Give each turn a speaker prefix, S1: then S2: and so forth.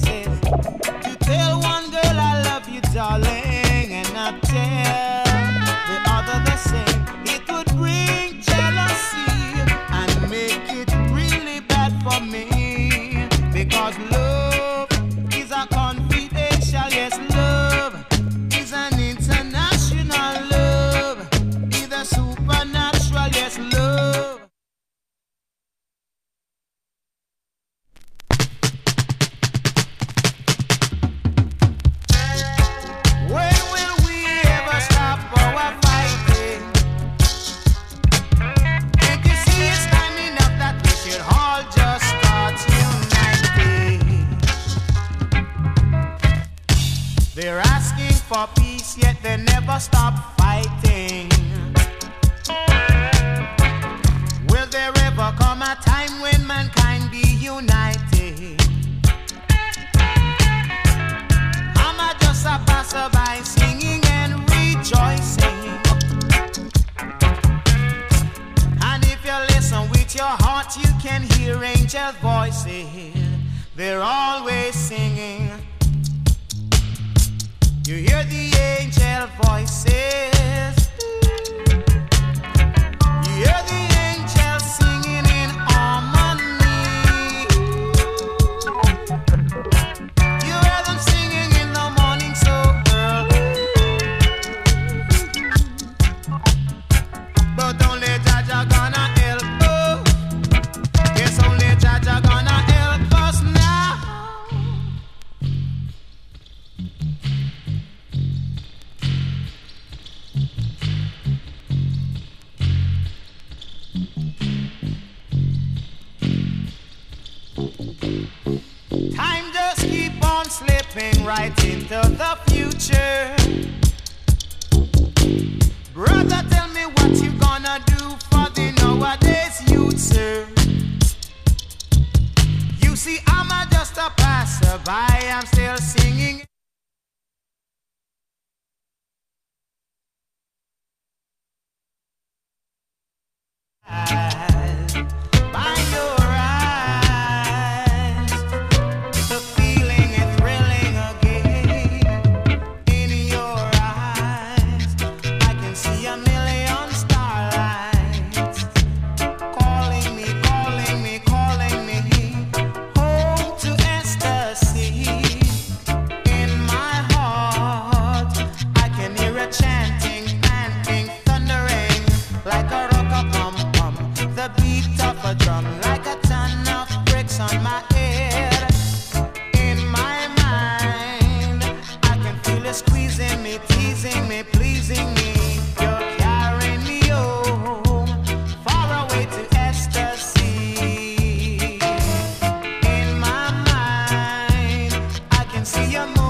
S1: says to tell one girl I love you, darling, and not tell the other the same. It would bring jealousy and make it really bad for me, because love is a confidential, yes, love is an international love, is a supernatural, yes, love. When will we ever stop our fighting? Can't you see it's time enough that we should all just start uniting? They're asking for peace, yet they never stop fighting. Will there ever come a time when mankind be united? I'm a just a passerby singing and rejoicing. And if you listen with your heart, you can hear angel voices. They're always singing. You hear the angel voices. You hear the angels singing in harmony. You hear them singing in the morning so early. But only Jaja gonna help us. Yes, only Jaja gonna help us now. Time just keep on slipping right into the future. Brother, tell me what you gonna do for the nowadays youth, sir. You see, I'm a just a passerby, I'm still singing. By your eyes, the feeling is thrilling again. In your eyes, I can see a million starlights calling me, calling me, calling me home to ecstasy. In my heart, I can hear a chanting, panting, thundering like a rock-a-bum. The beat of a drum like a ton of bricks on my head. In my mind, I can feel it squeezing me, teasing me, pleasing me. You're carrying me home, far away to ecstasy. In my mind, I can see your